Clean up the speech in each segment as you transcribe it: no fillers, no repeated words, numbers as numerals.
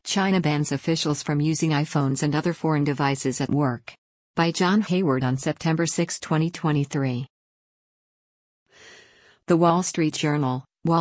China bans officials from using iPhones and other foreign devices at work. By John Hayward on September 6, 2023. The Wall Street Journal,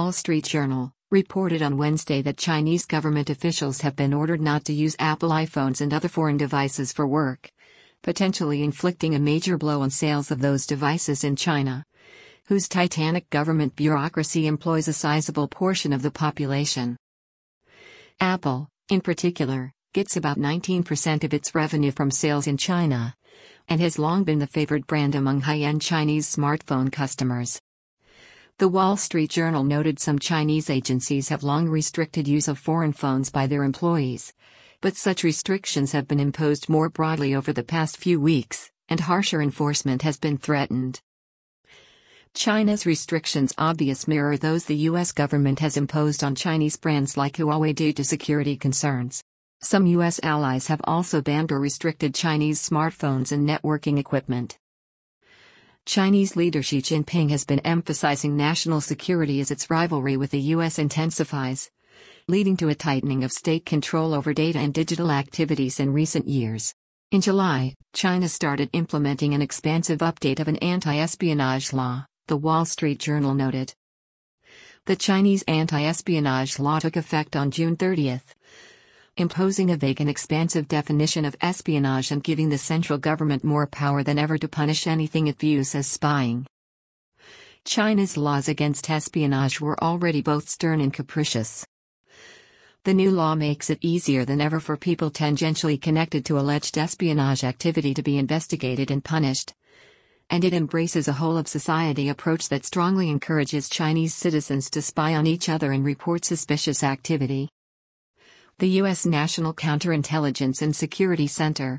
reported on Wednesday that Chinese government officials have been ordered not to use Apple iPhones and other foreign devices for work, potentially inflicting a major blow on sales of those devices in China, whose titanic government bureaucracy employs a sizable portion of the population. Apple, in particular, gets about 19% of its revenue from sales in China, and has long been the favored brand among high-end Chinese smartphone customers. The Wall Street Journal noted some Chinese agencies have long restricted use of foreign phones by their employees, but such restrictions have been imposed more broadly over the past few weeks, and harsher enforcement has been threatened. China's restrictions obviously mirror those the U.S. government has imposed on Chinese brands like Huawei due to security concerns. Some U.S. allies have also banned or restricted Chinese smartphones and networking equipment. Chinese leader Xi Jinping has been emphasizing national security as its rivalry with the U.S. intensifies, leading to a tightening of state control over data and digital activities in recent years. In July, China started implementing an expansive update of an anti-espionage law, the Wall Street Journal noted. The Chinese anti-espionage law took effect on June 30, imposing a vague and expansive definition of espionage and giving the central government more power than ever to punish anything it views as spying. China's laws against espionage were already both stern and capricious. The new law makes it easier than ever for people tangentially connected to alleged espionage activity to be investigated and punished, and it embraces a whole-of-society approach that strongly encourages Chinese citizens to spy on each other and report suspicious activity. The U.S. National Counterintelligence and Security Center,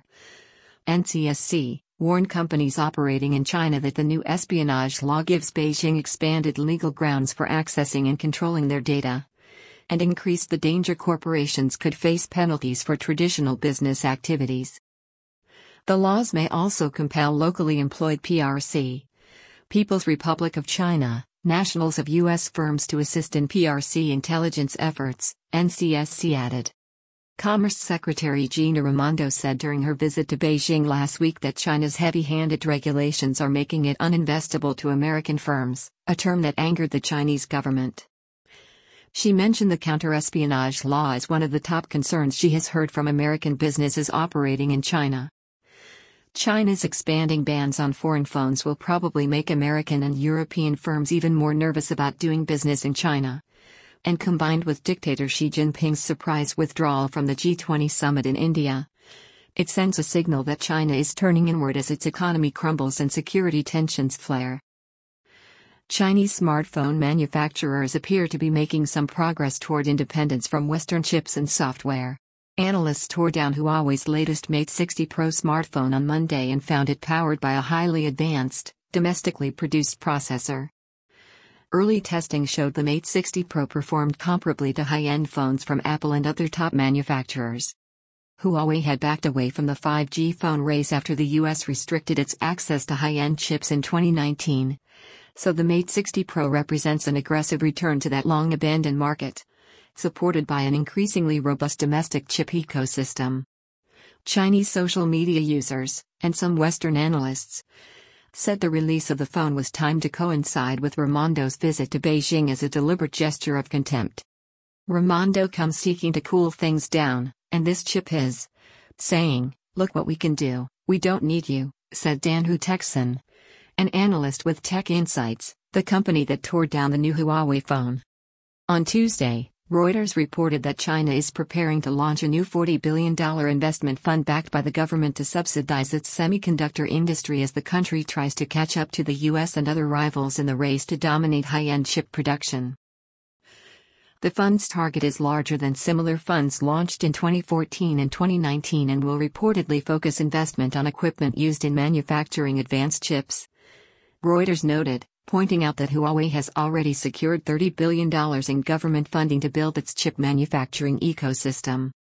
NCSC, warned companies operating in China that the new espionage law gives Beijing expanded legal grounds for accessing and controlling their data, and increased the danger corporations could face penalties for traditional business activities. The laws may also compel locally employed PRC, People's Republic of China, nationals of U.S. firms to assist in PRC intelligence efforts, NCSC added. Commerce Secretary Gina Raimondo said during her visit to Beijing last week that China's heavy-handed regulations are making it uninvestable to American firms, a term that angered the Chinese government. She mentioned the counter-espionage law as one of the top concerns she has heard from American businesses operating in China. China's expanding bans on foreign phones will probably make American and European firms even more nervous about doing business in China. And combined with dictator Xi Jinping's surprise withdrawal from the G20 summit in India, it sends a signal that China is turning inward as its economy crumbles and security tensions flare. Chinese smartphone manufacturers appear to be making some progress toward independence from Western chips and software. Analysts tore down Huawei's latest Mate 60 Pro smartphone on Monday and found it powered by a highly advanced, domestically produced processor. Early testing showed the Mate 60 Pro performed comparably to high-end phones from Apple and other top manufacturers. Huawei had backed away from the 5G phone race after the US restricted its access to high-end chips in 2019, so the Mate 60 Pro represents an aggressive return to that long-abandoned market, supported by an increasingly robust domestic chip ecosystem. Chinese social media users, and some Western analysts, said the release of the phone was timed to coincide with Raimondo's visit to Beijing as a deliberate gesture of contempt. Raimondo comes seeking to cool things down, and this chip is saying, "Look what we can do, we don't need you," said Dan Huitechson, an analyst with Tech Insights, the company that tore down the new Huawei phone. On Tuesday, Reuters reported that China is preparing to launch a new $40 billion investment fund backed by the government to subsidize its semiconductor industry as the country tries to catch up to the US and other rivals in the race to dominate high-end chip production. The fund's target is larger than similar funds launched in 2014 and 2019 and will reportedly focus investment on equipment used in manufacturing advanced chips, Reuters noted, pointing out that Huawei has already secured $30 billion in government funding to build its chip manufacturing ecosystem.